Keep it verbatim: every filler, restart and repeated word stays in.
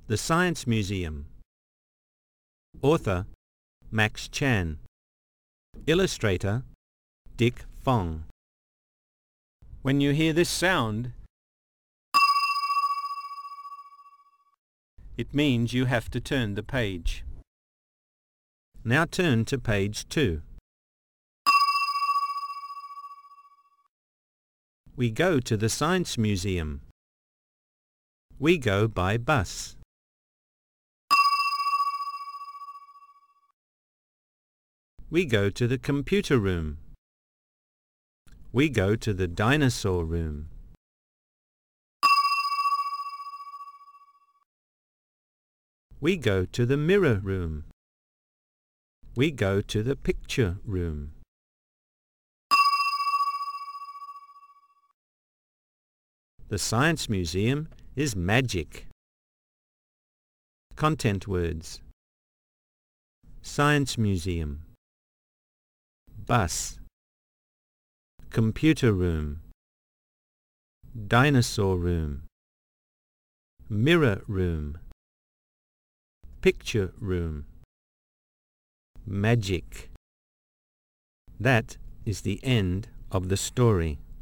The Science Museum. Author Max Chan. Illustrator Dick Fong. When you hear this sound, it means you have to turn the page. Now turn to page two. We go to the Science Museum. We go by bus. We go to the computer room. We go to the dinosaur room. We go to the mirror room. We go to the picture room. The Science Museum is magic. Content words: Science Museum, bus, computer room, dinosaur room, mirror room, picture room, magic. That is the end of the story.